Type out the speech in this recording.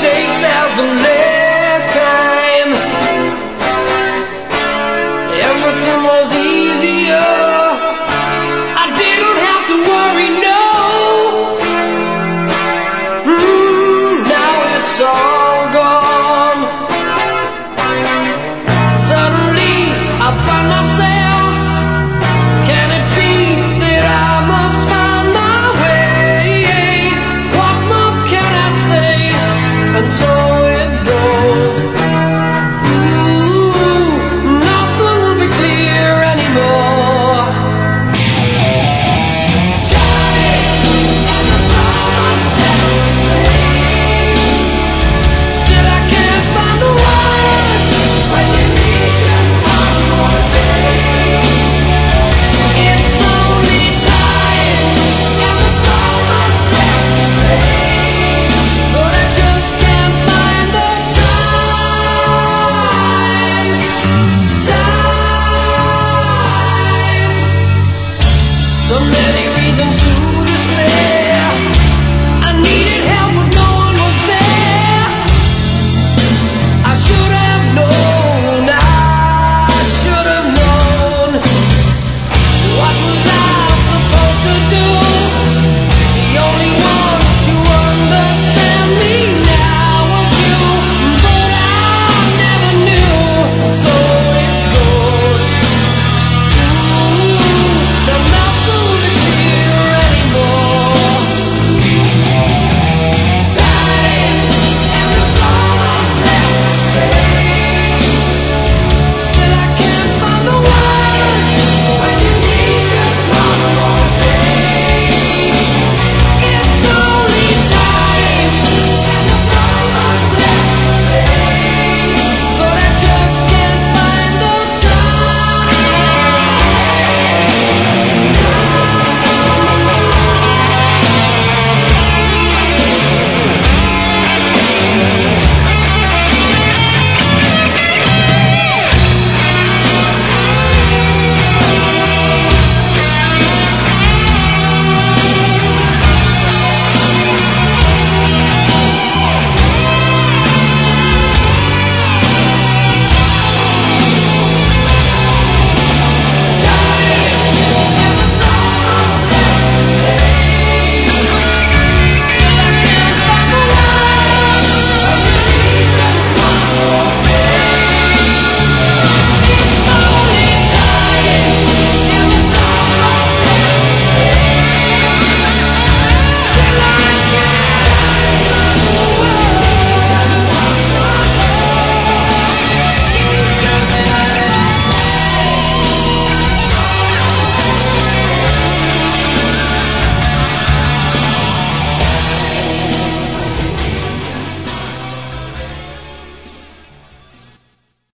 mistakes as the last time. Everything was easier. I didn't have to worry, no. Now it's all gone. Suddenly I find myself. Can it be that I must find my way? What more can I say? And so it goes. Ooh, nothing will be clear anymore. Trying, and there's so much left to say. Still I can't find the words when you need just one more day. It's only time, and there's so much left to say. But I just can't find the time. So many